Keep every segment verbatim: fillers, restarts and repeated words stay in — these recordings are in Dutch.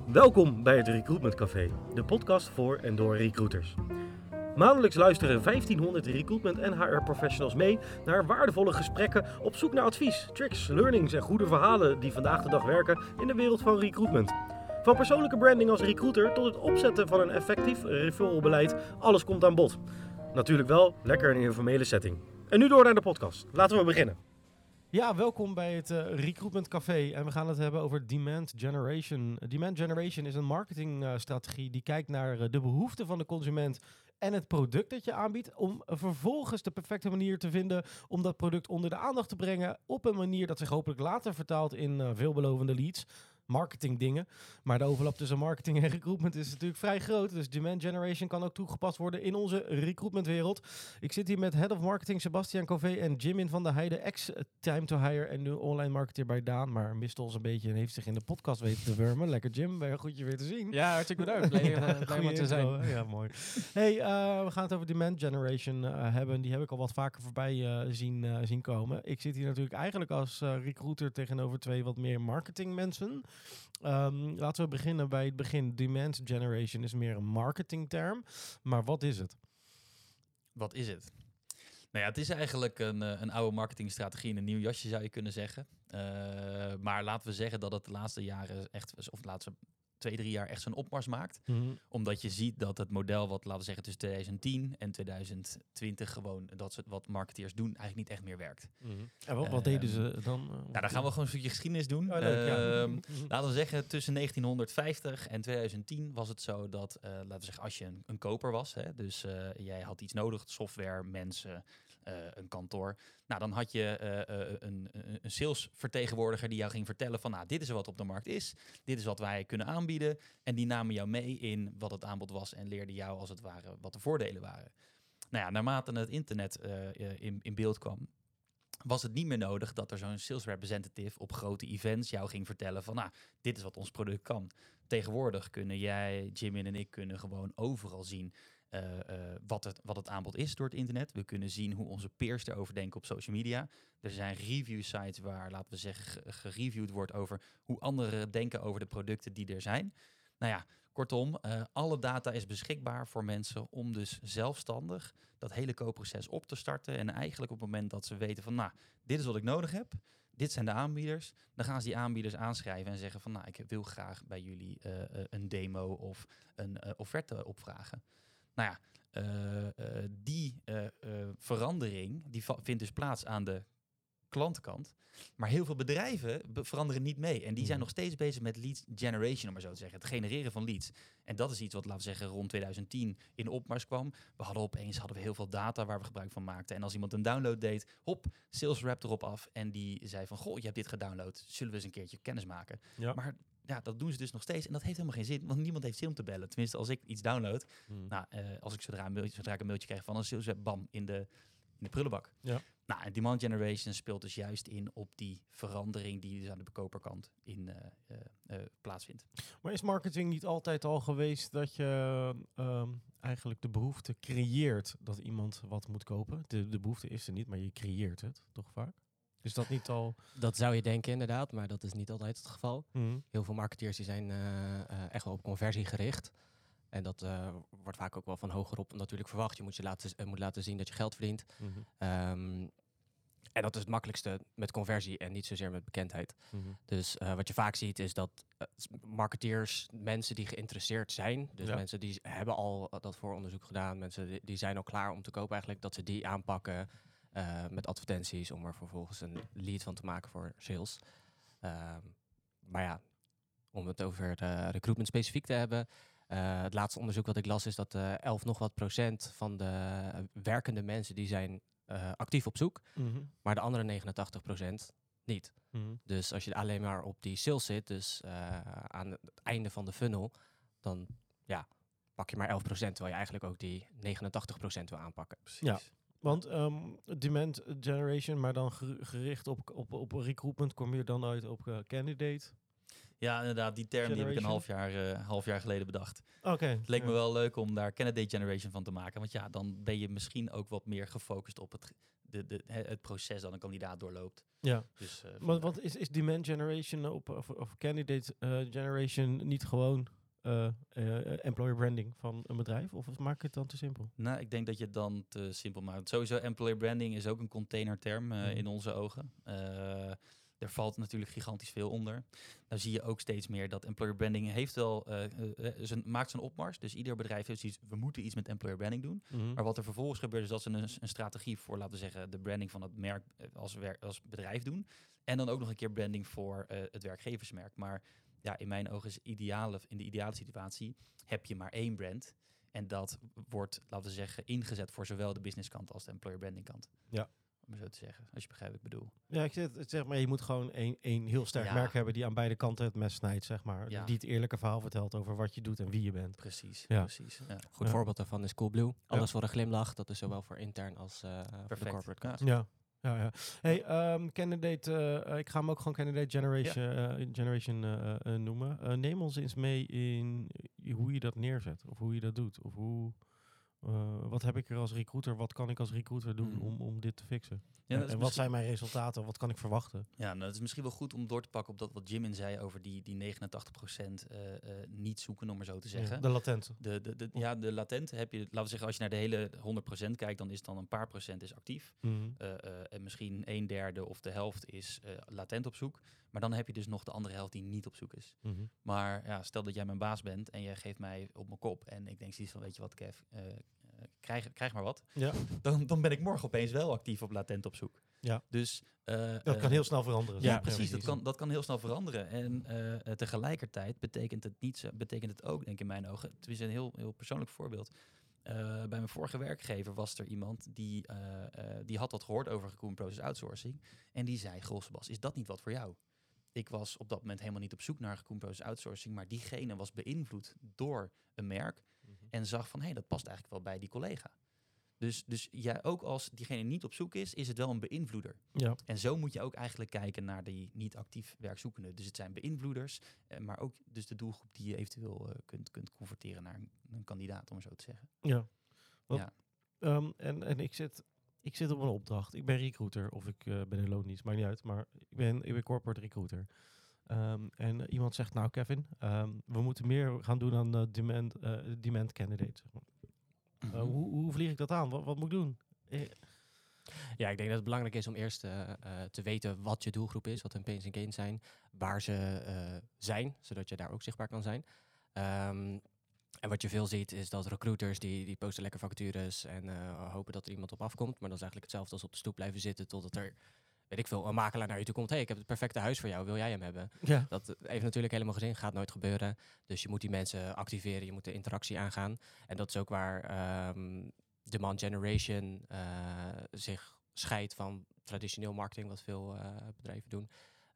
Welkom bij het Recruitment Café, de podcast voor en door recruiters. Maandelijks luisteren vijftienhonderd recruitment en H R-professionals mee naar waardevolle gesprekken op zoek naar advies, tricks, learnings en goede verhalen die vandaag de dag werken in de wereld van recruitment. Van persoonlijke branding als recruiter tot het opzetten van een effectief referralbeleid, alles komt aan bod. Natuurlijk wel lekker in een informele setting. En nu door naar de podcast. Laten we beginnen. Ja, welkom bij het uh, Recruitment Café en we gaan het hebben over Demand Generation. Demand Generation is een marketingstrategie uh, die kijkt naar uh, de behoeften van de consument en het product dat je aanbiedt, om uh, vervolgens de perfecte manier te vinden om dat product onder de aandacht te brengen op een manier dat zich hopelijk later vertaalt in uh, veelbelovende leads. Marketingdingen. Maar de overlap tussen marketing en recruitment is natuurlijk vrij groot. Dus demand generation kan ook toegepast worden in onze recruitmentwereld. Ik zit hier met Head of Marketing Sebastian Cové en Jimin van der Heijden, ex-Time to Hire en nu online marketeer bij Daan. Maar mist ons een beetje en heeft zich in de podcast weten te wurmen. Lekker Jim, ben je goed je weer te zien. Ja, hartstikke bedankt. Blij, uh, blij om te zijn. Intro, ja, mooi. Hey, uh, we gaan het over demand generation uh, hebben. Die heb ik al wat vaker voorbij uh, zien, uh, zien komen. Ik zit hier natuurlijk eigenlijk als uh, recruiter tegenover twee wat meer marketingmensen. Um, laten we beginnen bij het begin. Demand generation is meer een marketingterm. Maar wat is het? Wat is het? Nou ja, het is eigenlijk een, een oude marketingstrategie in een nieuw jasje, zou je kunnen zeggen. Uh, maar laten we zeggen dat het de laatste jaren echt, of de laatste twee, drie jaar echt zo'n opmars maakt. Mm-hmm. Omdat je ziet dat het model wat, laten we zeggen, tussen twintig tien en twintig twintig gewoon, dat ze wat marketeers doen, eigenlijk niet echt meer werkt. Mm-hmm. En wat, wat uh, deden ze dan? Uh, nou, dan gaan we gewoon een stukje geschiedenis doen. Oh, leuk, uh, ja. uh, laten we zeggen, tussen negentienhonderdvijftig en twintig tien was het zo dat, uh, laten we zeggen, als je een, een koper was, hè, dus uh, jij had iets nodig, software, mensen, uh, een kantoor. Nou, dan had je uh, uh, een, een salesvertegenwoordiger die jou ging vertellen van, nou, dit is wat op de markt is, dit is wat wij kunnen aanbieden. En die namen jou mee in wat het aanbod was en leerden jou als het ware wat de voordelen waren. Nou ja, naarmate het internet uh, in, in beeld kwam, was het niet meer nodig dat er zo'n sales representative op grote events jou ging vertellen van, nou, dit is wat ons product kan. Tegenwoordig kunnen jij, Jimin en ik kunnen gewoon overal zien Uh, uh, wat, het, wat het aanbod is door het internet. We kunnen zien hoe onze peers erover denken op social media. Er zijn review sites waar, laten we zeggen, gereviewd wordt over hoe anderen denken over de producten die er zijn. Nou ja, kortom, uh, alle data is beschikbaar voor mensen om dus zelfstandig dat hele koopproces op te starten. En eigenlijk op het moment dat ze weten van, nou, dit is wat ik nodig heb. Dit zijn de aanbieders. Dan gaan ze die aanbieders aanschrijven en zeggen van, nou, ik wil graag bij jullie uh, uh, een demo of een uh, offerte opvragen. Nou ja, uh, uh, die uh, uh, verandering die va- vindt dus plaats aan de klantkant. Maar heel veel bedrijven be- veranderen niet mee. En die zijn nog steeds bezig met lead generation, om maar zo te zeggen. Het genereren van leads. En dat is iets wat, laten we zeggen, rond twintig tien in opmars kwam. We hadden opeens hadden we heel veel data waar we gebruik van maakten. En als iemand een download deed, hop, sales rep erop af. En die zei van, goh, je hebt dit gedownload. Zullen we eens een keertje kennis maken? Ja. Maar ja, dat doen ze dus nog steeds. En dat heeft helemaal geen zin, want niemand heeft zin om te bellen. Tenminste, als ik iets download, hmm. nou, uh, als ik zodra een, mailtje, zodra ik een mailtje krijg van een sales rep, bam, in de, in de prullenbak. Ja. Nou, en demand generation speelt dus juist in op die verandering die dus aan de bekoperkant in uh, uh, uh, plaatsvindt. Maar is marketing niet altijd al geweest dat je uh, eigenlijk de behoefte creëert dat iemand wat moet kopen? De, de behoefte is er niet, maar je creëert het, toch vaak? Is dat niet al... Dat zou je denken inderdaad, maar dat is niet altijd het geval. Mm-hmm. Heel veel marketeers die zijn uh, uh, echt wel op conversie gericht. En dat uh, wordt vaak ook wel van hogerop natuurlijk verwacht. Je moet, je laten, uh, moet laten zien dat je geld verdient. Mm-hmm. Um, en dat is het makkelijkste met conversie en niet zozeer met bekendheid. Mm-hmm. Dus uh, wat je vaak ziet is dat uh, marketeers, mensen die geïnteresseerd zijn, dus ja. mensen die hebben al dat vooronderzoek gedaan, mensen die, die zijn al klaar om te kopen eigenlijk, dat ze die aanpakken uh, met advertenties om er vervolgens een lead van te maken voor sales. Uh, maar ja, om het over de recruitment specifiek te hebben, Uh, het laatste onderzoek wat ik las is dat uh, elf nog wat procent van de uh, werkende mensen die zijn uh, actief op zoek, mm-hmm. maar de andere negenentachtig procent niet. Mm-hmm. Dus als je alleen maar op die sales zit, dus uh, aan het einde van de funnel, dan ja, pak je maar elf procent, terwijl je eigenlijk ook die negenentachtig procent wil aanpakken. Precies. Ja. Want um, demand generation, maar dan gericht op, op, op recruitment, kom je dan uit op uh, candidate? Ja, inderdaad. Die term die heb ik een half jaar, uh, half jaar geleden bedacht. Oké. Okay, het leek ja. me wel leuk om daar candidate generation van te maken. Want ja, dan ben je misschien ook wat meer gefocust op het, de, de, het proces dat een kandidaat doorloopt. Ja, dus, uh, maar wat is, is demand generation op, of, of candidate uh, generation niet gewoon uh, uh, employer branding van een bedrijf? Of maak ik het dan te simpel? Nou, ik denk dat je het dan te simpel maakt. Sowieso, employer branding is ook een containerterm uh, mm. in onze ogen. Uh, Er valt natuurlijk gigantisch veel onder. Nou zie je ook steeds meer dat employer branding heeft wel, uh, uh, zijn, maakt zijn opmars. Dus ieder bedrijf heeft zoiets, we moeten iets met employer branding doen. Mm-hmm. Maar wat er vervolgens gebeurt is dat ze een, een strategie voor, laten we zeggen, de branding van het merk als, werk, als bedrijf doen. En dan ook nog een keer branding voor uh, het werkgeversmerk. Maar ja, in mijn ogen is ideale, in de ideale situatie heb je maar één brand. En dat wordt, laten we zeggen, ingezet voor zowel de businesskant als de employer branding kant. Ja. Om zo te zeggen, als je begrijpt wat ik bedoel. Ja, ik zeg, zeg maar, je moet gewoon een, een heel sterk ja. merk hebben die aan beide kanten het mes snijdt, zeg maar. Ja. Die het eerlijke verhaal vertelt over wat je doet en wie je bent. Precies, ja. precies. Ja. Goed ja. voorbeeld daarvan is Coolblue. Alles ja. voor een glimlach. Dat is zowel voor intern als uh, voor de corporate kant. Ja. ja. Ja, ja. Hey, um, candidate, uh, ik ga hem ook gewoon candidate generation, ja. uh, generation uh, uh, noemen. Uh, neem ons eens mee in hoe je dat neerzet, of hoe je dat doet, of hoe... Uh, wat heb ik er als recruiter? Wat kan ik als recruiter doen mm. om, om dit te fixen? Ja, en en wat zijn mijn resultaten? Wat kan ik verwachten? Ja, nou, het is misschien wel goed om door te pakken op dat wat Jim in zei over die, die negenentachtig procent uh, uh, niet zoeken, om maar zo te zeggen. Ja, de latente. De, de, de, ja, de latente heb je, laten we zeggen, als je naar de hele honderd procent kijkt, dan is dan een paar procent is actief. Mm-hmm. Uh, uh, en misschien een derde of de helft is uh, latent op zoek. Maar dan heb je dus nog de andere helft die niet op zoek is. Mm-hmm. Maar ja, stel dat jij mijn baas bent en jij geeft mij op mijn kop en ik denk zoiets van, weet je wat, Kev, uh, Krijg, krijg maar wat. Ja. Dan, dan ben ik morgen opeens wel actief op latent op zoek. Ja. Dus, uh, dat uh, kan heel snel veranderen. Ja, precies. Dat kan, dat kan heel snel veranderen. En uh, uh, tegelijkertijd betekent het, niet, betekent het ook, denk ik in mijn ogen... Het is een heel, heel persoonlijk voorbeeld. Uh, bij mijn vorige werkgever was er iemand die, uh, uh, die had wat gehoord over Recruitment Process Outsourcing. En die zei, goh Sebas, is dat niet wat voor jou? Ik was op dat moment helemaal niet op zoek naar Recruitment Process Outsourcing, maar diegene was beïnvloed door een merk mm-hmm. en zag van, hé, hey, dat past eigenlijk wel bij die collega. Dus, dus ja, ook als diegene niet op zoek is, is het wel een beïnvloeder. Ja. En zo moet je ook eigenlijk kijken naar die niet actief werkzoekenden. Dus het zijn beïnvloeders, eh, maar ook dus de doelgroep die je eventueel uh, kunt, kunt converteren naar een, een kandidaat, om het zo te zeggen. Ja. Want, ja. Um, en, en ik zit... Ik zit op een opdracht. Ik ben recruiter of ik uh, ben in loondienst, maakt niet uit. Maar ik ben, ik ben corporate recruiter. Um, en uh, iemand zegt, nou Kevin, um, we moeten meer gaan doen aan uh, demand, uh, demand candidate. Uh, mm-hmm. hoe, hoe vlieg ik dat aan? Wat, wat moet ik doen? Eh. Ja, ik denk dat het belangrijk is om eerst uh, uh, te weten wat je doelgroep is, wat hun pains en gains zijn, waar ze uh, zijn, zodat je daar ook zichtbaar kan zijn. Um, En wat je veel ziet is dat recruiters die, die posten lekker vacatures en uh, hopen dat er iemand op afkomt. Maar dat is eigenlijk hetzelfde als op de stoep blijven zitten totdat er, weet ik veel, een makelaar naar je toe komt. Hé, hey, ik heb het perfecte huis voor jou, wil jij hem hebben? Ja. Dat heeft natuurlijk helemaal geen zin, gaat nooit gebeuren. Dus je moet die mensen activeren, je moet de interactie aangaan. En dat is ook waar um, demand generation uh, zich scheidt van traditioneel marketing, wat veel uh, bedrijven doen.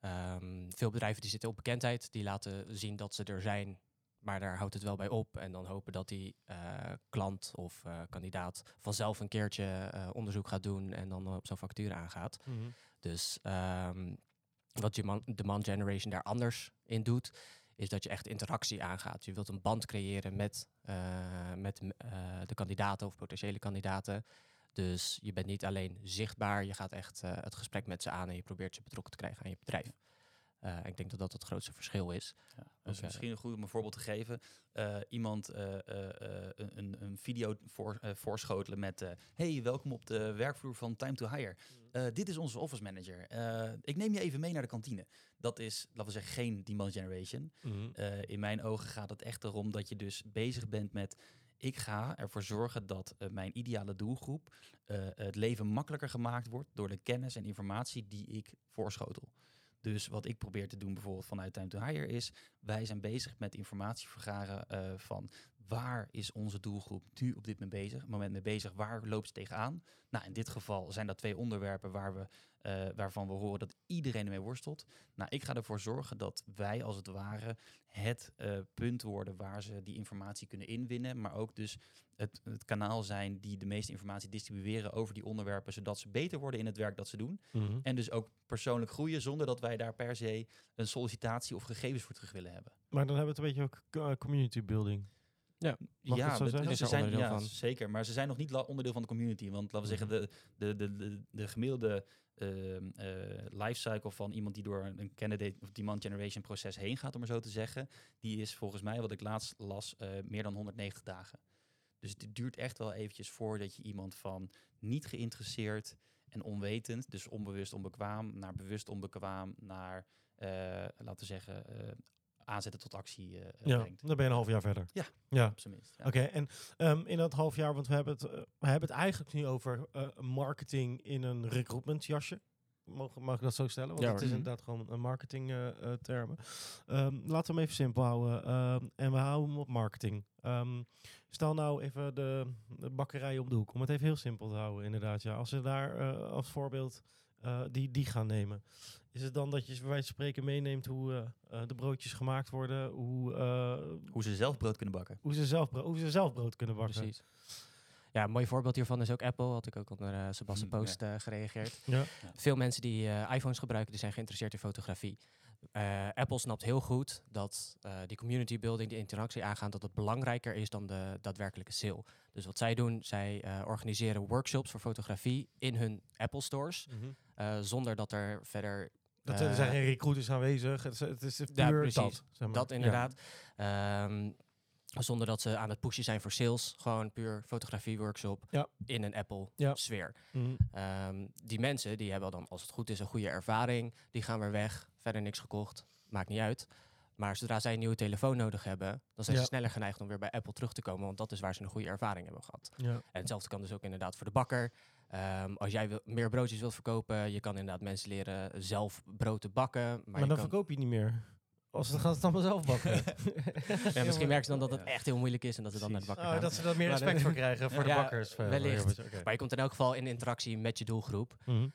Um, veel bedrijven die zitten op bekendheid, die laten zien dat ze er zijn. Maar daar houdt het wel bij op. En dan hopen dat die uh, klant of uh, kandidaat vanzelf een keertje uh, onderzoek gaat doen en dan uh, op zo'n factuur aangaat. Mm-hmm. Dus um, wat je demand generation daar anders in doet, is dat je echt interactie aangaat. Je wilt een band creëren met, uh, met uh, de kandidaten of potentiële kandidaten. Dus je bent niet alleen zichtbaar, je gaat echt uh, het gesprek met ze aan en je probeert ze betrokken te krijgen aan je bedrijf. Uh, ik denk dat dat het grootste verschil is. Ja, dat is misschien een goed om een voorbeeld te geven. Uh, iemand uh, uh, een, een video voor, uh, voorschotelen met... Uh, hey, welkom op de werkvloer van Time to Hire. Uh, dit is onze office manager. Uh, ik neem je even mee naar de kantine. Dat is, laten we zeggen, geen demand generation. Mm-hmm. Uh, in mijn ogen gaat het echt erom dat je dus bezig bent met... Ik ga ervoor zorgen dat uh, mijn ideale doelgroep... Uh, het leven makkelijker gemaakt wordt door de kennis en informatie die ik voorschotel. Dus wat ik probeer te doen bijvoorbeeld vanuit Time to Hire is... wij zijn bezig met informatie vergaren uh, van... waar is onze doelgroep nu op dit moment bezig, moment mee bezig? Waar loopt ze tegenaan? Nou, in dit geval zijn dat twee onderwerpen waar we uh, waarvan we horen dat iedereen ermee worstelt. Nou, ik ga ervoor zorgen dat wij als het ware het uh, punt worden waar ze die informatie kunnen inwinnen, maar ook dus het, het kanaal zijn die de meeste informatie distribueren over die onderwerpen, zodat ze beter worden in het werk dat ze doen. Mm-hmm. En dus ook persoonlijk groeien, zonder dat wij daar per se een sollicitatie of gegevens voor terug willen hebben. Maar dan hebben we het een beetje ook community building. Ja, ja, het, het, ze zijn, ja van. zeker. Maar ze zijn nog niet la- onderdeel van de community. Want laten we mm-hmm. zeggen, de, de, de, de, de gemiddelde uh, uh, lifecycle van iemand die door een candidate of demand generation proces heen gaat, om maar zo te zeggen, die is volgens mij, wat ik laatst las, uh, meer dan honderdnegentig dagen. Dus het duurt echt wel eventjes voordat je iemand van niet geïnteresseerd en onwetend, dus onbewust onbekwaam, naar bewust onbekwaam, naar, uh, laten we zeggen, uh, aanzetten tot actie uh, ja, brengt. Dan ben je een half jaar verder. Ja, ja. op zijn minst. Ja. Oké, okay, en um, in dat half jaar, want we hebben het, uh, we hebben het eigenlijk nu over uh, marketing in een recruitment jasje. Mag, mag ik dat zo stellen? Want ja, het is inderdaad gewoon een marketing uh, uh, termen. Um, laten we hem even simpel houden. Um, en we houden hem op marketing. Um, stel nou even de, de bakkerij op de hoek. Om het even heel simpel te houden, inderdaad. Ja. Als we daar uh, als voorbeeld uh, die, die gaan nemen. Is het dan dat je bij wijze van spreken meeneemt hoe uh, uh, de broodjes gemaakt worden? Hoe, uh, hoe ze zelf brood kunnen bakken. Hoe ze zelf, bro- hoe ze zelf brood kunnen bakken. Precies. Ja, een mooi voorbeeld hiervan is ook Apple. Had ik ook onder uh, Sebastian Post uh, gereageerd. Ja. Ja. Veel mensen die uh, iPhones gebruiken, die zijn geïnteresseerd in fotografie. Uh, Apple snapt heel goed dat uh, die community building, die interactie aangaan, dat het belangrijker is dan de daadwerkelijke sale. Dus wat zij doen, zij uh, organiseren workshops voor fotografie in hun Apple stores. Mm-hmm. Uh, zonder dat er verder... Dat er uh, zijn geen recruiters aanwezig. Het is, het is puur ja, precies. dat. Zeg maar. Dat inderdaad. Ja. Um, Zonder dat ze aan het pushen zijn voor sales. Gewoon puur fotografie-workshop ja. in een Apple-sfeer. Ja. Mm-hmm. Um, die mensen die hebben dan, als het goed is, een goede ervaring. Die gaan weer weg. Verder niks gekocht. Maakt niet uit. Maar zodra zij een nieuwe telefoon nodig hebben, dan zijn ja. ze sneller geneigd om weer bij Apple terug te komen. Want dat is waar ze een goede ervaring hebben gehad. Ja. En hetzelfde kan dus ook inderdaad voor de bakker. Um, als jij wil, meer broodjes wilt verkopen, je kan inderdaad mensen leren zelf brood te bakken. Maar, maar dan kan... verkoop je niet meer. Als ze gaan het allemaal zelf bakken. ja, misschien merken ze dan dat het echt heel moeilijk is en dat ze dan naar de bakker gaan. Oh, dat ze daar meer respect voor krijgen voor ja, de bakkers. Wellicht. Okay. Maar je komt in elk geval in interactie met je doelgroep. Mm-hmm.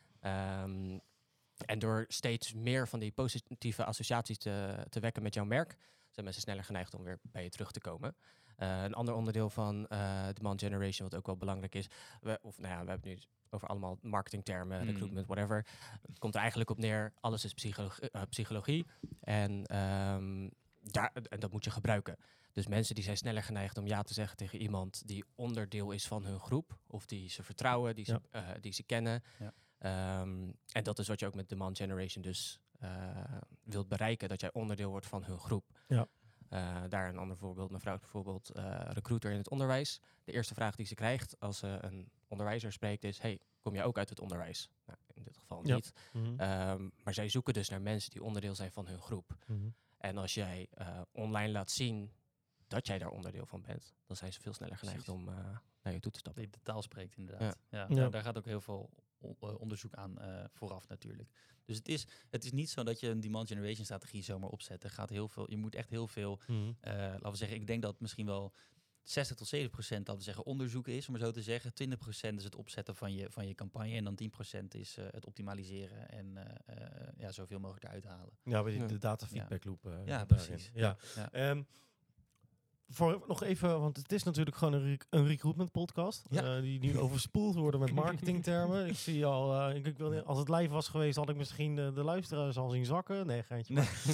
Um, en door steeds meer van die positieve associaties te, te wekken met jouw merk, zijn mensen sneller geneigd om weer bij je terug te komen. Uh, een ander onderdeel van uh, demand generation, wat ook wel belangrijk is, we, of nou ja, we hebben nu over allemaal marketingtermen, mm. recruitment, whatever. Het komt er eigenlijk op neer, alles is psychologie, uh, psychologie en, um, daar, en dat moet je gebruiken. Dus mensen die zijn sneller geneigd om ja te zeggen tegen iemand die onderdeel is van hun groep, of die ze vertrouwen, die, ja. ze, uh, die ze kennen. Ja. Um, en dat is wat je ook met demand generation dus uh, wilt bereiken, dat jij onderdeel wordt van hun groep. Ja. Uh, daar een ander voorbeeld. Mijn vrouw is bijvoorbeeld uh, recruiter in het onderwijs. De eerste vraag die ze krijgt als ze uh, een onderwijzer spreekt is: hey, kom jij ook uit het onderwijs? Nou, in dit geval ja. niet. Mm-hmm. Um, maar zij zoeken dus naar mensen die onderdeel zijn van hun groep. Mm-hmm. En als jij uh, online laat zien dat jij daar onderdeel van bent, dan zijn ze veel sneller geneigd Precies. om uh, naar je toe te stappen. Dat je de taal spreekt inderdaad. Ja. Ja, ja. Daar, daar gaat ook heel veel on- uh, onderzoek aan uh, vooraf natuurlijk. Dus het is, het is niet zo dat je een demand generation strategie zomaar opzet. Er gaat heel veel, je moet echt heel veel, mm-hmm. uh, laten we zeggen, ik denk dat misschien wel zestig tot zeventig procent, laten we zeggen, onderzoeken is, om maar zo te zeggen. twintig procent is het opzetten van je, van je campagne en dan tien procent is uh, het optimaliseren en uh, uh, ja, zoveel mogelijk eruit halen. Ja, bij de, de data feedback loop. Uh, ja, precies. Ja. Ja. Ja. Um, Voor nog even, want het is natuurlijk gewoon een, rec- een recruitment podcast. Ja. Uh, die nu overspoeld worden met marketingtermen. Ik zie al, uh, ik, ik wil, als het live was geweest, had ik misschien uh, de luisteraars al zien zakken. Nee, geintje.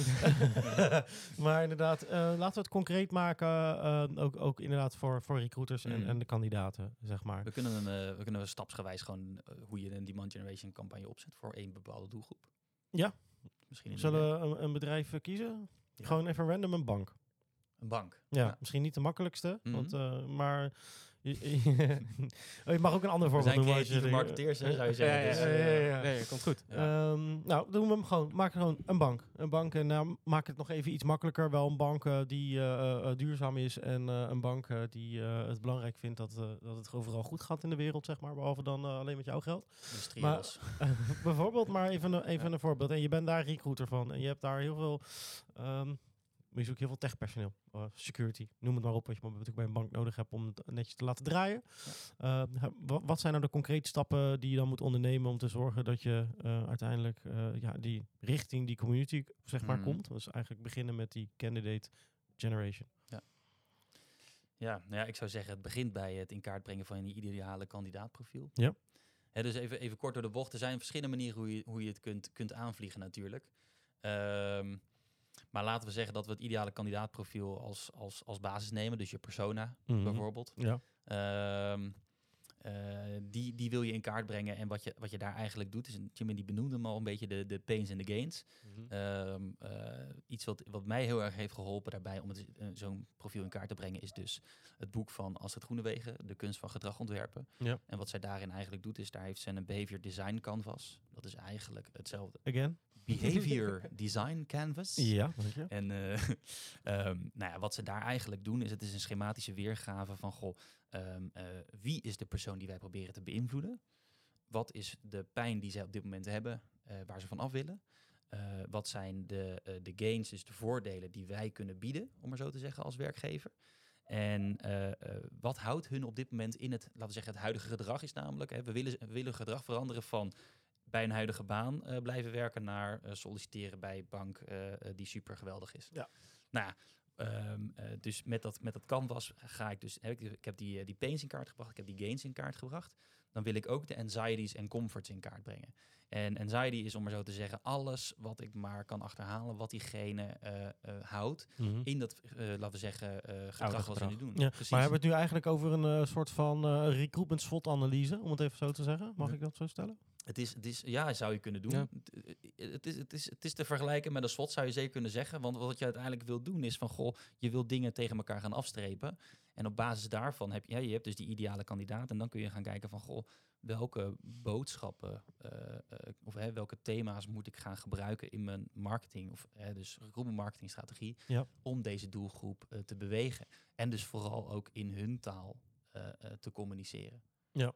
Maar, maar inderdaad, uh, laten we het concreet maken. Uh, ook, ook inderdaad voor, voor recruiters mm. en, en de kandidaten, zeg maar. We kunnen, een, uh, we kunnen stapsgewijs gewoon uh, hoe je een demand generation campagne opzet voor één bepaalde doelgroep. Ja. Misschien Zullen we een, een bedrijf uh, kiezen? Ja. Gewoon even random een bank. Een bank. Ja, ja, misschien niet de makkelijkste, mm-hmm. want, uh, maar je, je, je mag ook een ander voorbeeld noemen. We zijn creatieve marketeers, hè, zou je zeggen. Ja, ja, ja, ja, ja, ja. Nee, komt goed. Ja. Um, nou, doen we hem gewoon. Maak gewoon een bank. Een bank en nou, maak het nog even iets makkelijker. Wel een bank uh, die uh, uh, duurzaam is en uh, een bank uh, die uh, het belangrijk vindt dat, uh, dat het overal goed gaat in de wereld, zeg maar. Behalve dan uh, alleen met jouw geld. Maar, uh, bijvoorbeeld, maar even, een, even ja. een voorbeeld. En je bent daar recruiter van en je hebt daar heel veel... Um, je zoekt heel veel techpersoneel. Uh, security, noem het maar op. Wat je natuurlijk bij een bank nodig hebt om het netjes te laten draaien. Uh, wat, wat zijn nou de concrete stappen die je dan moet ondernemen om te zorgen dat je uh, uiteindelijk uh, ja, die richting die community zeg maar mm. komt? Dus eigenlijk beginnen met die candidate generation. Ja. Ja, nou ja, ik zou zeggen, het begint bij het in kaart brengen van je ideale kandidaatprofiel. Ja. He, dus even, even kort door de bocht. Er zijn verschillende manieren hoe je, hoe je het kunt, kunt aanvliegen natuurlijk. Um, maar laten we zeggen dat we het ideale kandidaatprofiel als, als, als basis nemen. Dus je persona mm-hmm. bijvoorbeeld. Ja. Um, uh, die, die wil je in kaart brengen. En wat je, wat je daar eigenlijk doet, is Jimmy die benoemde hem al een beetje de, de pains en de gains. Mm-hmm. Um, uh, iets wat, wat mij heel erg heeft geholpen daarbij om het, uh, zo'n profiel in kaart te brengen, is dus het boek van Astrid Groenewegen, De kunst van gedrag ontwerpen. Ja. En wat zij daarin eigenlijk doet, is daar heeft ze een behavior design canvas. Dat is eigenlijk hetzelfde. Again? Behavior design canvas. Ja, dank je. En uh, um, nou ja, wat ze daar eigenlijk doen, is het is een schematische weergave van, goh, um, uh, wie is de persoon die wij proberen te beïnvloeden? Wat is de pijn die zij op dit moment hebben, uh, waar ze van af willen? Uh, wat zijn de, uh, de gains, dus de voordelen die wij kunnen bieden, om maar zo te zeggen, als werkgever? En uh, uh, wat houdt hun op dit moment in het, laten we zeggen, het huidige gedrag is namelijk, hè, we willen, we willen gedrag veranderen van bij een huidige baan uh, blijven werken naar uh, solliciteren bij een bank uh, uh, die super geweldig is. Ja. Nou ja, um, uh, dus met dat, met dat canvas ga ik dus, heb ik, ik heb die, uh, die pains in kaart gebracht, ik heb die gains in kaart gebracht. Dan wil ik ook de anxieties en comforts in kaart brengen. En anxiety is, om maar zo te zeggen, alles wat ik maar kan achterhalen, wat diegene uh, uh, houdt mm-hmm. in dat, uh, laten we zeggen, uh, gedrag wat ze nu doen. Ja, maar hebben we het nu eigenlijk over een uh, soort van uh, recruitment SWOT-analyse, om het even zo te zeggen? Mag ja. ik dat zo stellen? Het is, het is, ja, zou je kunnen doen. Ja. Het, is, het, is, het is te vergelijken met een SWOT, zou je zeker kunnen zeggen. Want wat je uiteindelijk wil doen is van, goh, je wil dingen tegen elkaar gaan afstrepen. En op basis daarvan heb je, ja, je hebt dus die ideale kandidaat. En dan kun je gaan kijken van, goh, welke boodschappen uh, uh, of hè, welke thema's moet ik gaan gebruiken in mijn marketing, of hè, dus recruitment marketingstrategie, ja. om deze doelgroep uh, te bewegen. En dus vooral ook in hun taal uh, uh, te communiceren. Ja.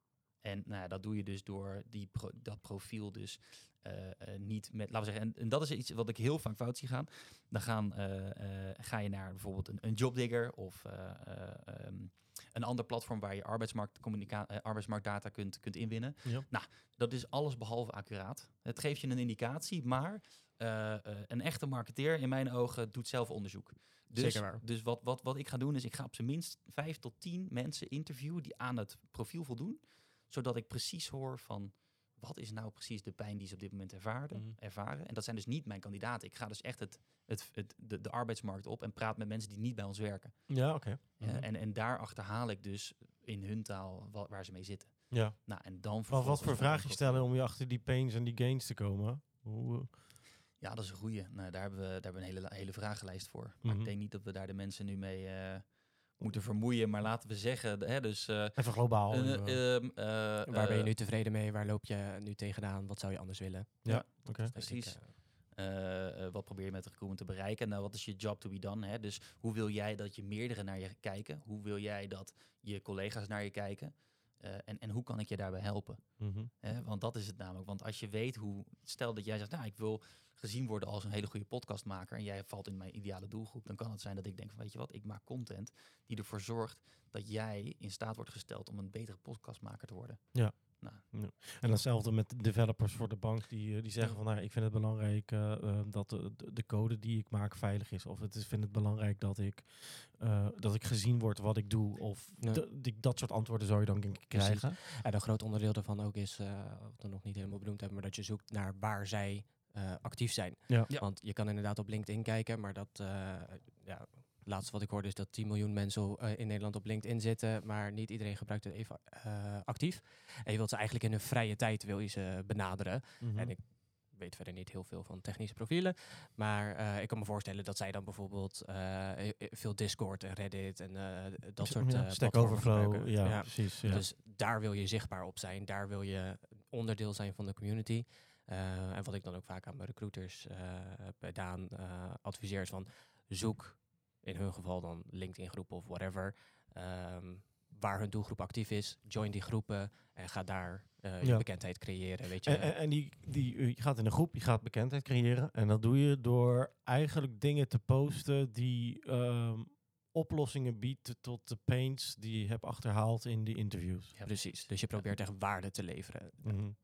En nou ja, dat doe je dus door die pro- dat profiel dus uh, uh, niet met, laten we zeggen, en, en dat is iets wat ik heel vaak fout zie gaan. Dan gaan, uh, uh, ga je naar bijvoorbeeld een, een jobdigger of uh, uh, um, een ander platform waar je arbeidsmarkt communica- uh, arbeidsmarktdata kunt, kunt inwinnen. Ja. Nou, dat is alles behalve accuraat. Het geeft je een indicatie, maar uh, uh, een echte marketeer in mijn ogen doet zelf onderzoek. Dus, Zeker waar. Dus wat, wat, wat ik ga doen is, ik ga op zijn minst vijf tot tien mensen interviewen die aan het profiel voldoen, zodat ik precies hoor van, wat is nou precies de pijn die ze op dit moment ervaren? Mm. ervaren. En dat zijn dus niet mijn kandidaten. Ik ga dus echt het, het, het, de, de arbeidsmarkt op en praat met mensen die niet bij ons werken. Ja, oké. Okay. Mm-hmm. Uh, en, en daar achterhaal ik dus in hun taal wa- waar ze mee zitten. Ja. Nou, en dan maar wat voor vragen stellen om je achter die pains en die gains te komen? Hoe... Ja, dat is een goeie. Nou, daar hebben we, daar hebben we een hele, hele vragenlijst voor. Maar Mm-hmm. ik denk niet dat we daar de mensen nu mee Uh, moeten vermoeien, maar laten we zeggen, hè, dus uh, even globaal. Uh, uh, uh, waar ben je nu tevreden mee? Waar loop je nu tegenaan? Wat zou je anders willen? Ja, ja oké. Okay. Precies. Uh, uh, wat probeer je met recruitment te bereiken? Nou, wat is je job to be done? Hè? Dus hoe wil jij dat je meerdere naar je kijken? Hoe wil jij dat je collega's naar je kijken? Uh, en, en hoe kan ik je daarbij helpen? Mm-hmm. Hè? Want dat is het namelijk. Want als je weet hoe, stel dat jij zegt, nou, ik wil gezien worden als een hele goede podcastmaker en jij valt in mijn ideale doelgroep, dan kan het zijn dat ik denk van, weet je wat, ik maak content die ervoor zorgt dat jij in staat wordt gesteld om een betere podcastmaker te worden. Ja. Nou. Ja. En datzelfde met developers voor de bank die, die zeggen van, nou, ik vind het belangrijk uh, uh, dat de, de code die ik maak veilig is. Of het is, vind het belangrijk dat ik, uh, dat ik gezien word wat ik doe. Of ja. d- die, dat soort antwoorden zou je dan denk ik krijgen. Precies. En een groot onderdeel daarvan ook is, uh, wat we nog niet helemaal benoemd hebben, maar dat je zoekt naar waar zij uh, actief zijn. Ja. Ja. Want je kan inderdaad op LinkedIn kijken, maar dat, uh, ja, het laatste wat ik hoorde is dat tien miljoen mensen uh, in Nederland op LinkedIn zitten, maar niet iedereen gebruikt het even uh, actief. En je wilt ze eigenlijk in hun vrije tijd wil je ze benaderen. Mm-hmm. En ik weet verder niet heel veel van technische profielen, maar uh, ik kan me voorstellen dat zij dan bijvoorbeeld uh, veel Discord en Reddit en uh, dat soort ja, uh, Stack Overflow, ja, ja, precies. Ja. Dus daar wil je zichtbaar op zijn, daar wil je onderdeel zijn van de community. Uh, en wat ik dan ook vaak aan mijn recruiters uh, bij Daan uh, adviseer is van, zoek in hun geval dan LinkedIn groepen of whatever. Um, waar hun doelgroep actief is. Join die groepen en ga daar uh, je Ja. bekendheid creëren. Weet je. En, en, en die, die, je gaat in een groep, je gaat bekendheid creëren. En dat doe je door eigenlijk dingen te posten die um, oplossingen biedt tot de pains die je hebt achterhaald in die interviews. Ja, precies. Dus je probeert echt waarde te leveren. Mm-hmm.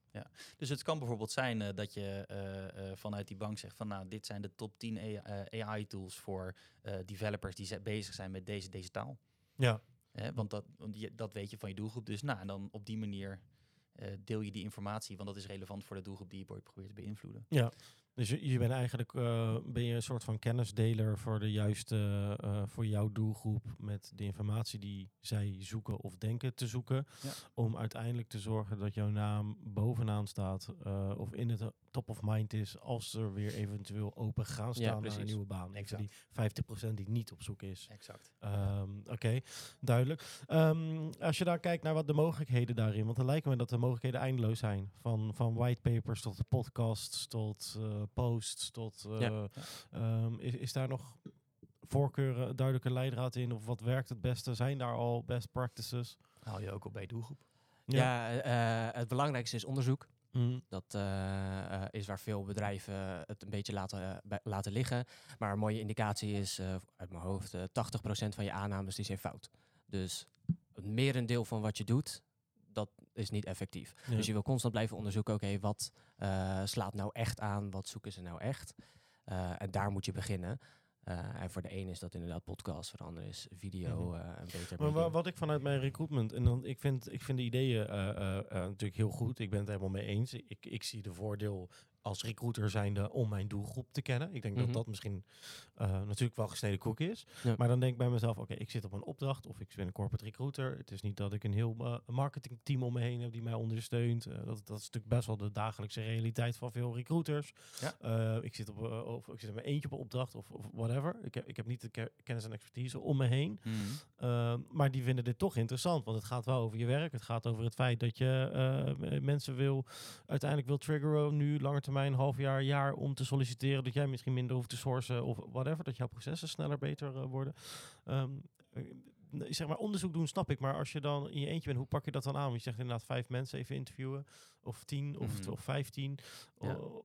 Dus het kan bijvoorbeeld zijn uh, dat je uh, uh, vanuit die bank zegt van nou, dit zijn de top tien A I-tools voor uh, developers die z- bezig zijn met deze, deze taal. Ja. Hè, want dat, want je, dat weet je van je doelgroep. Dus nou, en dan op die manier uh, deel je die informatie, want dat is relevant voor de doelgroep die je probeert te beïnvloeden. Ja. Dus je, je bent eigenlijk uh, ben je een soort van kennisdeler voor de juiste, uh, voor jouw doelgroep met de informatie die zij zoeken of denken te zoeken. Ja. Om uiteindelijk te zorgen dat jouw naam bovenaan staat uh, of in het top of mind is als er weer eventueel open gaan staan Ja, naar een nieuwe baan. Exact. Voor die vijftig procent die niet op zoek is. Exact. Um, Oké, okay, duidelijk. Um, als je dan kijkt naar wat de mogelijkheden daarin, want dan lijkt me dat de mogelijkheden eindeloos zijn. Van, van whitepapers tot podcasts tot uh, posts tot... Uh, ja. um, is, is daar nog voorkeuren, duidelijke leidraad in? Of wat werkt het beste? Zijn daar al best practices? Haal je ook op bij je doelgroep? Ja, ja uh, het belangrijkste is onderzoek. Mm. Dat uh, uh, is waar veel bedrijven het een beetje laten, uh, bij, laten liggen. Maar een mooie indicatie is, uh, uit mijn hoofd, uh, tachtig procent van je aannames die zijn fout. Dus het merendeel van wat je doet, dat is niet effectief. Ja. Dus je wil constant blijven onderzoeken, oké, okay, wat uh, slaat nou echt aan? Wat zoeken ze nou echt? Uh, en daar moet je beginnen. Uh, en voor de een is dat inderdaad podcast, voor de ander is video uh, een beter. Maar wa- wat ik vanuit mijn recruitment, en dan ik vind, ik vind de ideeën uh, uh, uh, natuurlijk heel goed. Ik ben het helemaal mee eens. Ik, ik zie de voordeel als recruiter zijnde om mijn doelgroep te kennen. Ik denk mm-hmm. dat dat misschien uh, natuurlijk wel gesneden koek is. Ja. Maar dan denk ik bij mezelf, oké, okay, ik zit op een opdracht of ik ben een corporate recruiter. Het is niet dat ik een heel uh, marketingteam om me heen heb die mij ondersteunt. Uh, dat, dat is natuurlijk best wel de dagelijkse realiteit van veel recruiters. Ja. Uh, ik zit op uh, of ik zit in mijn eentje op een opdracht of, of whatever. Ik heb, ik heb niet de ke- kennis en expertise om me heen. Mm-hmm. Uh, maar die vinden dit toch interessant, want het gaat wel over je werk. Het gaat over het feit dat je uh, mensen wil uiteindelijk wil triggeren nu langer termijn een half jaar, jaar om te solliciteren, dat jij misschien minder hoeft te sourcen of whatever, dat jouw processen sneller beter uh, worden. Um, uh, zeg maar, onderzoek doen snap ik, maar als je dan in je eentje bent, hoe pak je dat dan aan? Want je zegt inderdaad vijf mensen even interviewen, of tien, of, mm-hmm. of vijftien. Ja. Uh,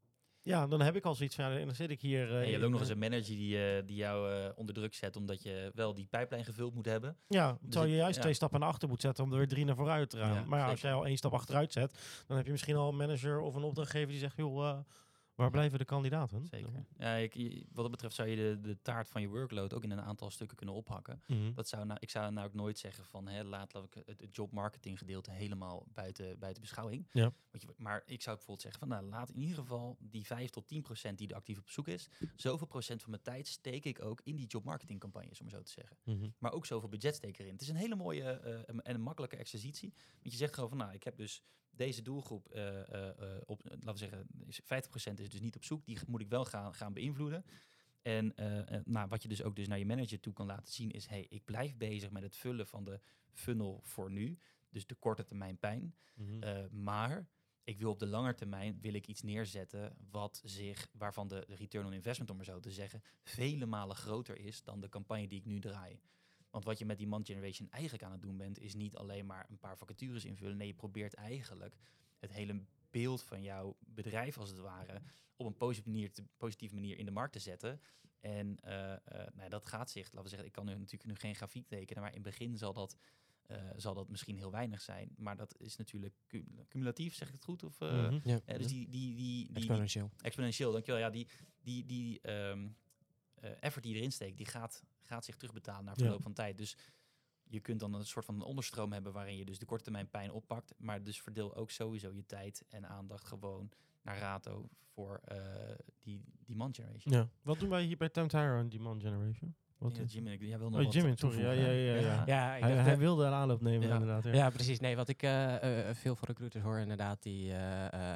Ja, dan heb ik al zoiets van, ja, dan zit ik hier... Uh, en je hebt ook nog eens een manager die, uh, die jou uh, onder druk zet, omdat je wel die pijplijn gevuld moet hebben. Ja, dus terwijl je juist ja. twee stappen naar achter moet zetten om er weer drie naar vooruit te gaan. Ja, maar ja, als jij al één stap achteruit zet, dan heb je misschien al een manager of een opdrachtgever die zegt, joh, uh, waar blijven de kandidaten? Zeker. Ja, ik, wat dat betreft zou je de, de taart van je workload ook in een aantal stukken kunnen ophakken. Mm-hmm. Dat zou nou, ik zou nou ook nooit zeggen van, hè, laat, laat ik het, het jobmarketing gedeelte helemaal buiten, buiten beschouwing. Ja. Je, maar ik zou bijvoorbeeld zeggen van, nou, laat in ieder geval die vijf tot tien procent die er actief op zoek is, zoveel procent van mijn tijd steek ik ook in die jobmarketingcampagnes, om zo te zeggen. Mm-hmm. Maar ook zoveel budget steek erin. Het is een hele mooie uh, en een makkelijke exercitie. Want je zegt gewoon van, nou, ik heb dus deze doelgroep, uh, uh, uh, op, uh, laten we zeggen, vijftig procent is dus niet op zoek. Die moet ik wel gaan, gaan beïnvloeden. En uh, uh, nou, wat je dus ook dus naar je manager toe kan laten zien is, hey, ik blijf bezig met het vullen van de funnel voor nu. Dus de korte termijn pijn. Mm-hmm. Uh, maar ik wil op de lange termijn wil ik iets neerzetten wat zich, waarvan de, de return on investment, om maar zo te zeggen, vele malen groter is dan de campagne die ik nu draai. Want wat je met die demand generation eigenlijk aan het doen bent, is niet alleen maar een paar vacatures invullen. Nee, je probeert eigenlijk het hele beeld van jouw bedrijf, als het ware, op een positieve manier, te, positieve manier in de markt te zetten. En uh, uh, nou, dat gaat zich, laten we zeggen, ik kan nu natuurlijk nu geen grafiek tekenen, maar in het begin zal dat, uh, zal dat misschien heel weinig zijn. Maar dat is natuurlijk cumulatief, zeg ik het goed? Of, uh, mm-hmm. ja. uh, dus die, die, die, die, exponentieel. Exponentieel, dankjewel. Ja, die, die, die um, uh, effort die erin steekt, die gaat, gaat zich terugbetalen naar verloop ja. van tijd. Dus je kunt dan een soort van een onderstroom hebben waarin je dus de korte termijn pijn oppakt. Maar dus verdeel ook sowieso je tijd en aandacht gewoon naar rato voor uh, die demand generation. Ja. Wat doen wij hier bij Time to Hire aan demand generation? Wat ja, Jimmy, ik, jij wil nog oh, wat Jimmy, sorry. Ja, ja, ja, ja. ja. ja ik hij, dacht, hij wilde een aanloop nemen, ja. inderdaad. Ja. ja, precies. Nee, wat ik uh, uh, veel van recruiters hoor, inderdaad, die, uh, uh,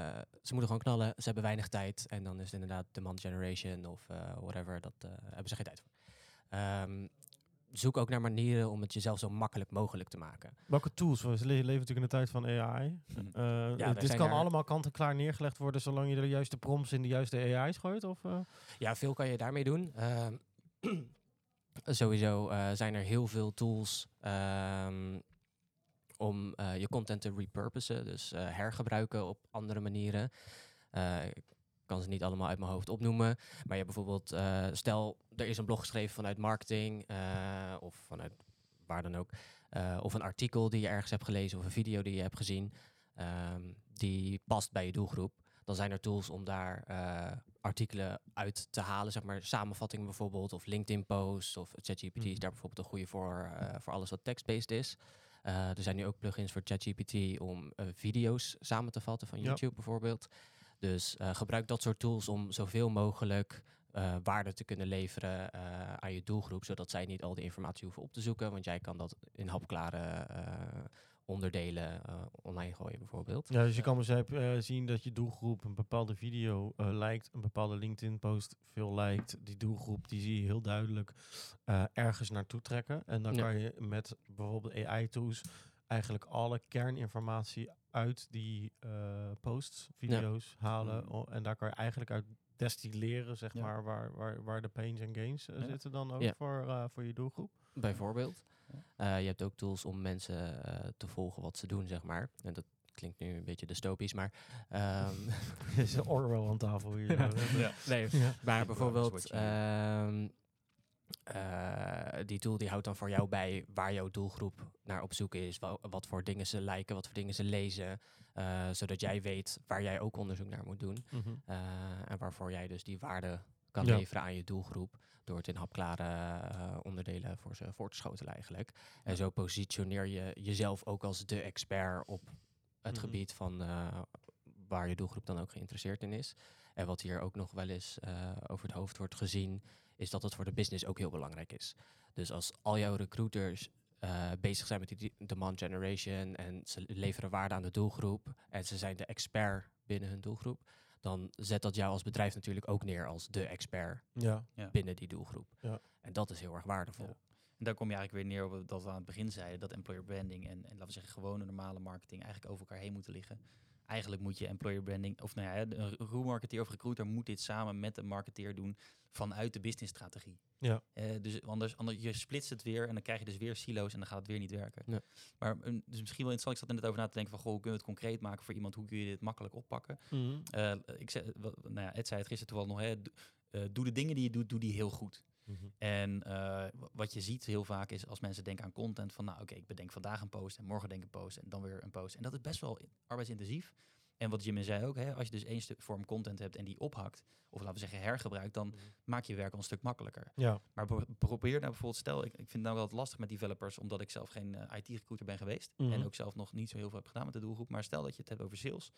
ze moeten gewoon knallen, ze hebben weinig tijd. En dan is het inderdaad demand generation of uh, whatever, dat uh, hebben ze geen tijd voor. Um, zoek ook naar manieren om het jezelf zo makkelijk mogelijk te maken. Welke tools? We leven natuurlijk in de tijd van A I. Mm. Uh, ja, dit kan daar... allemaal kant-en-klaar neergelegd worden zolang je de juiste prompts in de juiste A I's gooit? Of, uh? Ja, veel kan je daarmee doen. Uh, Sowieso uh, zijn er heel veel tools um, om uh, je content te repurposen, dus uh, hergebruiken op andere manieren. Uh, ik kan ze niet allemaal uit mijn hoofd opnoemen, maar je hebt bijvoorbeeld, uh, stel er is een blog geschreven vanuit marketing uh, of vanuit waar dan ook, uh, of een artikel die je ergens hebt gelezen of een video die je hebt gezien, um, die past bij je doelgroep. Dan zijn er tools om daar uh, artikelen uit te halen, zeg maar samenvattingen bijvoorbeeld, of LinkedIn-posts, of ChatGPT is daar bijvoorbeeld een goede voor, uh, voor alles wat text-based is. Uh, er zijn nu ook plugins voor ChatGPT om uh, video's samen te vatten van YouTube ja. bijvoorbeeld. Dus uh, gebruik dat soort tools om zoveel mogelijk uh, waarde te kunnen leveren uh, aan je doelgroep, zodat zij niet al die informatie hoeven op te zoeken, want jij kan dat in hapklare uh, onderdelen uh, online gooien bijvoorbeeld. Ja, dus je kan bijvoorbeeld uh, zien dat je doelgroep een bepaalde video uh, lijkt, een bepaalde LinkedIn-post veel lijkt. Die doelgroep die zie je heel duidelijk uh, ergens naartoe trekken. En dan ja. kan je met bijvoorbeeld A I-tools eigenlijk alle kerninformatie uit die uh, posts, video's ja. halen. Mm. En daar kan je eigenlijk uit destilleren, zeg ja. maar, waar, waar, waar de pains en gains uh, ja. zitten dan ook ja. voor, uh, voor je doelgroep. Bijvoorbeeld. Uh, je hebt ook tools om mensen uh, te volgen wat ze doen, zeg maar. En dat klinkt nu een beetje dystopisch, maar... Um, is een Orwell aan tafel hier. ja. Ja. Nee, ja. maar bijvoorbeeld... Um, uh, die tool die houdt dan voor jou bij waar jouw doelgroep naar op zoek is. Wa- wat voor dingen ze liken, wat voor dingen ze lezen. Uh, zodat jij weet waar jij ook onderzoek naar moet doen. Mm-hmm. Uh, en waarvoor jij dus die waarde kan ja. leveren aan je doelgroep. Door het in hapklare uh, onderdelen voor ze voor te schotelen eigenlijk. En zo positioneer je jezelf ook als de expert op het mm-hmm. gebied van uh, waar je doelgroep dan ook geïnteresseerd in is. En wat hier ook nog wel eens uh, over het hoofd wordt gezien, is dat het voor de business ook heel belangrijk is. Dus als al jouw recruiters uh, bezig zijn met die demand generation en ze leveren waarde aan de doelgroep en ze zijn de expert binnen hun doelgroep, dan zet dat jou als bedrijf natuurlijk ook neer als de expert ja. binnen die doelgroep. Ja. En dat is heel erg waardevol. Ja. En daar kom je eigenlijk weer neer op dat we aan het begin zeiden, dat employer branding en, en laten we zeggen gewone normale marketing eigenlijk over elkaar heen moeten liggen. Eigenlijk moet je employer branding, of nou ja, een recruitmarketeer of recruiter moet dit samen met een marketeer doen vanuit de businessstrategie. Ja. Uh, dus anders, anders je splitst het weer en dan krijg je dus weer silo's en dan gaat het weer niet werken. Ja. Maar um, dus misschien wel interessant, ik zat er net over na te denken van, goh, hoe kunnen we het concreet maken voor iemand? Hoe kun je dit makkelijk oppakken? Mm-hmm. Uh, ik zei, wat, nou ja, Ed zei het gisteren toevallig nog, hè, do, uh, doe de dingen die je doet, doe die heel goed. Mm-hmm. En uh, wat je ziet heel vaak is als mensen denken aan content van, nou oké, okay, ik bedenk vandaag een post en morgen denk ik een post en dan weer een post. En dat is best wel arbeidsintensief. En wat Jim zei ook, hè, als je dus één stuk vorm content hebt en die ophakt, of laten we zeggen hergebruikt, dan mm. maak je werk al een stuk makkelijker. Ja. Maar pro- probeer nou bijvoorbeeld, stel, ik, ik vind het nou wel wat lastig met developers, omdat ik zelf geen uh, I T-recruiter ben geweest mm-hmm. en ook zelf nog niet zo heel veel heb gedaan met de doelgroep. Maar stel dat je het hebt over sales.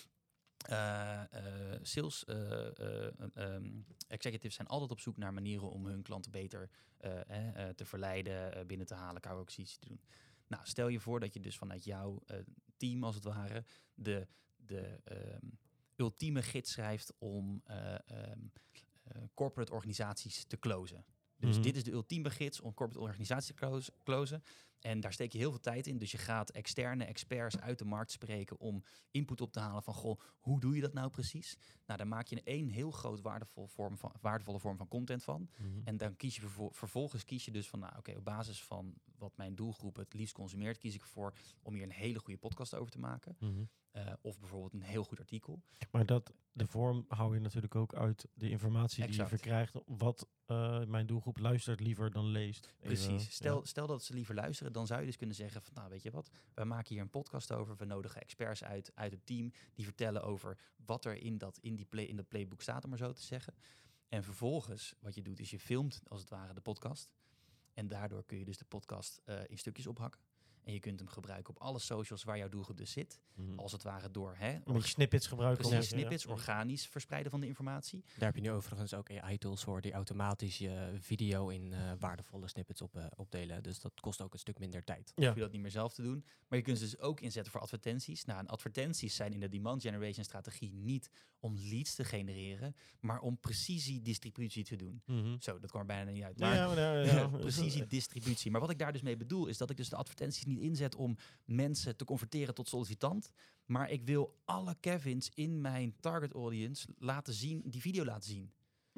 Uh, uh, sales uh, uh, um, executives zijn altijd op zoek naar manieren om hun klanten beter uh, uh, te verleiden, uh, binnen te halen, acquisitie te doen. Nou, stel je voor dat je dus vanuit jouw uh, team, als het ware, de de um, ultieme gids schrijft om uh, um, uh, corporate organisaties te closen. Dus mm-hmm. dit is de ultieme gids om corporate organisaties te close, closen. En daar steek je heel veel tijd in. Dus je gaat externe experts uit de markt spreken om input op te halen van, goh, hoe doe je dat nou precies? Nou, daar maak je één heel groot waardevol vorm van, waardevolle vorm van content van. Mm-hmm. En dan kies je vervol- vervolgens kies je dus van, nou oké, okay, op basis van wat mijn doelgroep het liefst consumeert, kies ik ervoor om hier een hele goede podcast over te maken. Mm-hmm. Uh, of bijvoorbeeld een heel goed artikel. Maar dat, de vorm hou je natuurlijk ook uit de informatie exact. die je verkrijgt. Wat uh, mijn doelgroep luistert liever dan leest. Precies. Even, stel, ja. stel dat ze liever luisteren, dan zou je dus kunnen zeggen van, nou weet je wat, we maken hier een podcast over. We nodigen experts uit, uit het team die vertellen over wat er in dat, in die play, in dat playbook staat, om maar zo te zeggen. En vervolgens, wat je doet, is je filmt als het ware de podcast. En daardoor kun je dus de podcast uh, in stukjes ophakken. En je kunt hem gebruiken op alle socials waar jouw doelgroep dus zit. Mm-hmm. Als het ware door... Hè, Een beetje snippets gebruiken. Precies, ja. snippets, organisch verspreiden van de informatie. Daar heb je nu overigens ook A I-tools voor die automatisch je video in uh, waardevolle snippets op, uh, opdelen. Dus dat kost ook een stuk minder tijd. Ja. Hoef je dat niet meer zelf te doen. Maar je kunt ze dus ook inzetten voor advertenties. Nou, en advertenties zijn in de demand generation strategie niet om leads te genereren, maar om precisie-distributie te doen. Mm-hmm. Zo, dat kwam er bijna niet uit. Maar, ja, maar ja, ja, ja. precisie-distributie. Maar wat ik daar dus mee bedoel, is dat ik dus de advertenties niet inzet om mensen te converteren tot sollicitant, maar ik wil alle Kevins in mijn target audience laten zien, die video laten zien. Ja.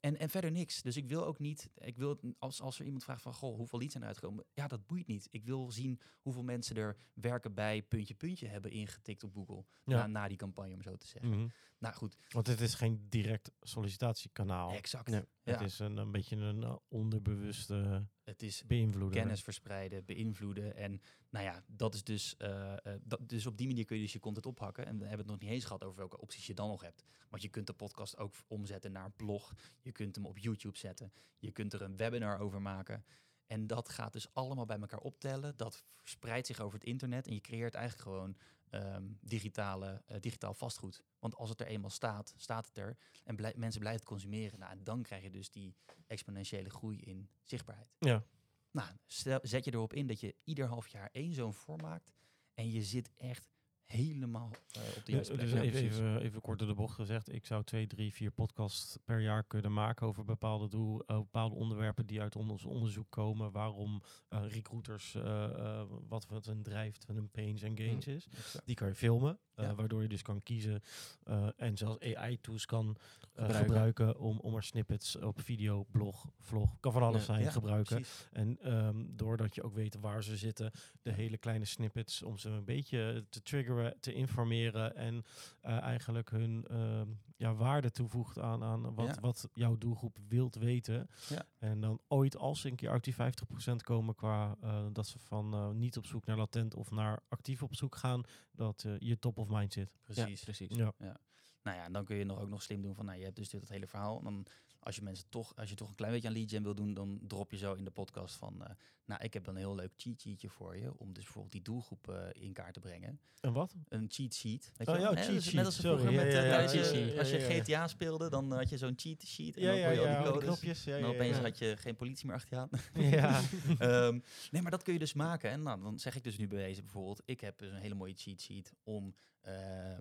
En, en verder niks. Dus ik wil ook niet, ik wil als, als er iemand vraagt van, goh, hoeveel leads zijn er uitgekomen? Ja, dat boeit niet. Ik wil zien hoeveel mensen er werken bij puntje puntje hebben ingetikt op Google. Ja. Na, na die campagne, om zo te zeggen. Mm-hmm. Nou goed. Want het is geen direct sollicitatiekanaal. Exact. Nee. Ja. Het is een, een beetje een uh, onderbewuste Het is beïnvloeden. kennis verspreiden, beïnvloeden. En nou ja, dat is dus, uh, uh, dat, dus op die manier kun je dus je content ophakken. En we hebben het nog niet eens gehad over welke opties je dan nog hebt. Want je kunt de podcast ook omzetten naar een blog. Je kunt hem op YouTube zetten. Je kunt er een webinar over maken. En dat gaat dus allemaal bij elkaar optellen. Dat verspreidt zich over het internet. En je creëert eigenlijk gewoon um, digitale, uh, digitaal vastgoed. Want als het er eenmaal staat, staat het er. En blij- mensen blijven het consumeren. Nou, en dan krijg je dus die exponentiële groei in zichtbaarheid. Ja. Nou, stel, zet je erop in dat je ieder half jaar één zo'n vorm maakt. En je zit echt helemaal uh, op de juiste Ja, plek. dus Ja, even, precies. even, even kort door de bocht gezegd. Ik zou twee, drie, vier podcasts per jaar kunnen maken over bepaalde, doel, uh, bepaalde onderwerpen die uit ons onderzoek komen. Waarom uh, recruiters, uh, uh, wat, wat hun drijft, wat hun pains en gains Mm, is. exact. Die kan je filmen, uh, Ja. waardoor je dus kan kiezen uh, en zelfs A I-tools kan uh, Gebruiken. gebruiken om, om er snippets op video, blog, vlog, kan van alles Ja. zijn, Ja, gebruiken. precies. En um, doordat je ook weet waar ze zitten, de hele kleine snippets om ze een beetje te triggeren, te informeren en uh, eigenlijk hun uh, ja, waarde toevoegt aan, aan wat, Ja. wat jouw doelgroep wilt weten. Ja. En dan ooit als ze een keer uit die vijftig procent komen qua uh, dat ze van uh, niet op zoek naar latent of naar actief op zoek gaan, dat uh, je top of mind zit. Precies. Ja, precies. Ja. Nou ja, en dan kun je nog ook nog slim doen van, nou, je hebt dus dit het hele verhaal. En dan als je mensen toch, als je toch een klein beetje aan lead gen wil doen, dan drop je zo in de podcast van, uh, nou, ik heb een heel leuk cheat sheetje voor je, om dus bijvoorbeeld die doelgroep uh, in kaart te brengen. En wat? Een cheat sheet. Weet Oh je wel? ja, Hè, cheat dus sheet. Net als ze Sorry, vroeger ja, met ja, uh, ja, thuis- ja, ja, ja, als je ja, ja. G T A speelde, dan had je zo'n cheat sheet en Ja, dan ja, kon je al ja, die al die codes. knopjes. Ja, En ja, opeens ja. had je geen politie meer achter je aan. Ja. um, nee, maar dat kun je dus maken. En nou, dan zeg ik dus nu bij deze bijvoorbeeld, ik heb dus een hele mooie cheat sheet om uh,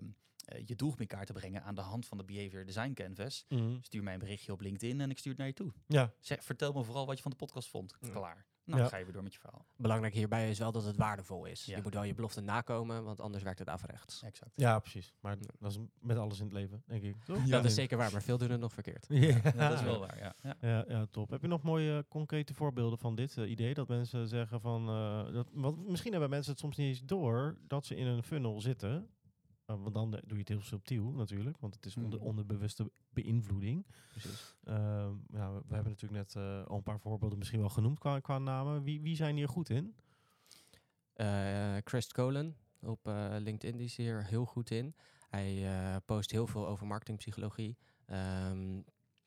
uh, je doelgroep in kaart te brengen aan de hand van de Behavior Design Canvas. Mm-hmm. Stuur mij een berichtje op LinkedIn en ik stuur het naar je toe. Ja. Zeg, vertel me vooral wat je van de podcast vond. Ja. Klaar. Ja. Nou, dan ga je weer door met je verhaal. Belangrijk hierbij is wel dat het waardevol is. Ja. Je moet wel je belofte nakomen, want anders werkt het averechts. Exact. Ja, precies. Maar dat is met alles in het leven, denk ik. Toch? Ja, dat is zeker waar, maar veel doen het nog verkeerd. Ja. Ja, dat is wel waar, ja. ja. Ja, ja, top. Heb je nog mooie concrete voorbeelden van dit uh, idee? Dat mensen zeggen van... Uh, dat, want misschien hebben mensen het soms niet eens door dat ze in een funnel zitten. Uh, want dan doe je het heel subtiel natuurlijk. Want het is onder, Mhm. onderbewuste beïnvloeding. Precies. Uh, ja, we, we hebben natuurlijk net uh, al een paar voorbeelden misschien wel genoemd qua, qua namen. Wie, wie zijn hier goed in? Uh, Chris Colin op uh, LinkedIn die is hier heel goed in. Hij uh, post heel veel over marketingpsychologie. Um,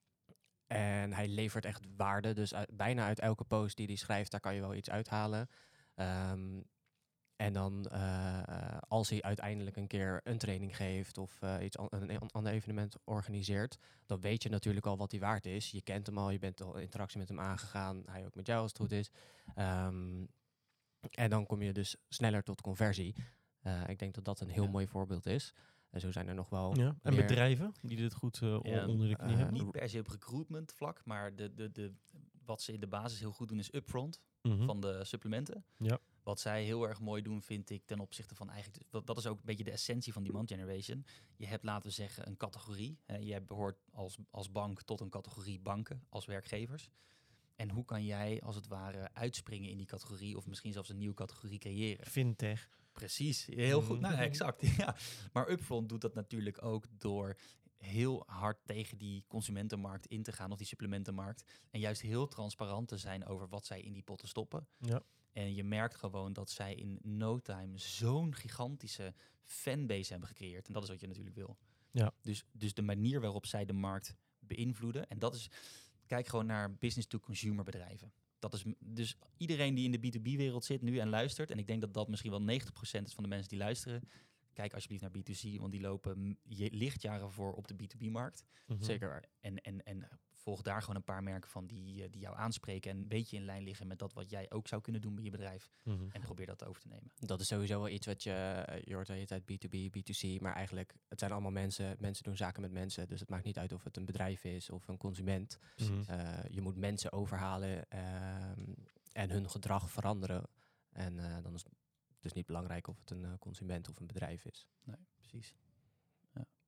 en hij levert echt waarde. Dus uit, bijna uit elke post die hij schrijft, daar kan je wel iets uithalen. Um, en dan uh, uh, als hij uiteindelijk een keer een training geeft of uh, iets an- een, een ander evenement organiseert, dan weet je natuurlijk al wat hij waard is. Je kent hem al, je bent al interactie met hem aangegaan. Hij ook met jou als het goed is. Um, en dan kom je dus sneller tot conversie. Uh, ik denk dat dat een heel Ja. mooi voorbeeld is. En zo zijn er nog wel Ja. En meer- bedrijven die dit goed uh, Ja, onder de knie uh, hebben? Niet per se op recruitment vlak, maar de, de, de, wat ze in de basis heel goed doen is upfront Mhm. van de supplementen. Ja. Wat zij heel erg mooi doen, vind ik, ten opzichte van eigenlijk... Dat, dat is ook een beetje de essentie van demand generation. Je hebt, laten we zeggen, een categorie. Hè, je behoort als, als bank tot een categorie banken, als werkgevers. En hoe kan jij, als het ware, uitspringen in die categorie... of misschien zelfs een nieuwe categorie creëren? Fintech. Precies, heel goed. Nou, Mhm. exact. Ja. Maar Upfront doet dat natuurlijk ook door heel hard tegen die consumentenmarkt in te gaan, of die supplementenmarkt. En juist heel transparant te zijn over wat zij in die potten stoppen. Ja. En je merkt gewoon dat zij in no time zo'n gigantische fanbase hebben gecreëerd. En dat is wat je natuurlijk wil. Ja. Dus, dus de manier waarop zij de markt beïnvloeden. En dat is, kijk gewoon naar business-to-consumer bedrijven. Dat is m- dus iedereen die in de B twee B-wereld zit nu en luistert. En ik denk dat dat misschien wel negentig procent is van de mensen die luisteren. Kijk alsjeblieft naar B twee C, want die lopen m- je- lichtjaren voor op de B twee B-markt. Mhm. Zeker waar. En, en, en volg daar gewoon een paar merken van die, eh, die jou aanspreken. En een beetje in lijn liggen met dat wat jij ook zou kunnen doen bij je bedrijf. Mhm. En probeer dat over te nemen. Dat is sowieso wel iets wat je, uh, je hoort de hele tijd B twee B, B twee C, maar eigenlijk, het zijn allemaal mensen, mensen doen zaken met mensen, dus het maakt niet uit of het een bedrijf is of een consument. Mhm. Uh, je moet mensen overhalen um, en hun gedrag veranderen. En uh, dan is het dus niet belangrijk of het een uh, consument of een bedrijf is. Nee, precies.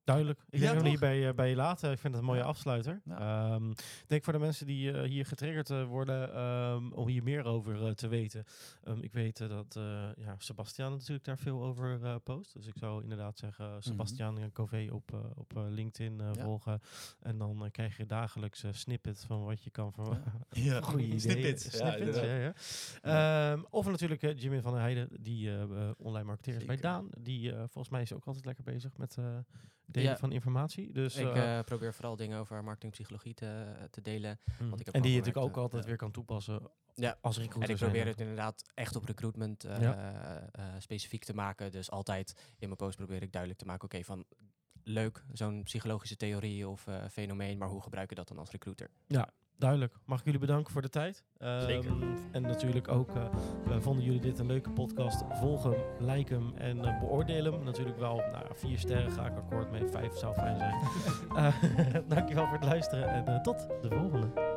Duidelijk. Ik Ja, denk dat we toch? hierbij uh, bij je laten. Ik vind het een mooie Ja. afsluiter. Ja. Um, ik denk voor de mensen die uh, hier getriggerd uh, worden um, om hier meer over uh, te weten. Um, ik weet uh, dat uh, ja, Sebastiaan natuurlijk daar veel over uh, post. Dus ik zou inderdaad zeggen, uh, Sebastiaan mm-hmm. Cové op, uh, op uh, LinkedIn uh, ja. volgen. En dan uh, krijg je dagelijks uh, snippets van wat je kan verwachten. Ja. Goeie idee. Snippets. Snippets, ja, ja. ja. Um, of natuurlijk uh, Jimmy van der Heijden, die uh, uh, online marketeer is bij Daan. Die uh, volgens mij is ook altijd lekker bezig met uh, delen ja. van informatie. Dus, ik uh, uh, probeer vooral dingen over marketingpsychologie te, te delen. Mm. Want ik heb en die je gemerkt, natuurlijk ook altijd uh, weer kan toepassen ja. als recruiter. En ik probeer het inderdaad echt op recruitment uh, ja. uh, uh, specifiek te maken. Dus altijd in mijn post probeer ik duidelijk te maken, oké, okay, van leuk, zo'n psychologische theorie of uh, fenomeen, maar hoe gebruik je dat dan als recruiter? Ja. Duidelijk. Mag ik jullie bedanken voor de tijd. Zeker. Um, en natuurlijk ook, uh, uh, vonden jullie dit een leuke podcast? Volg hem, like hem en uh, beoordeel hem. Natuurlijk wel, nou ja, vier sterren ga ik akkoord mee. Vijf zou fijn zijn. uh, dankjewel voor het luisteren en uh, tot de volgende.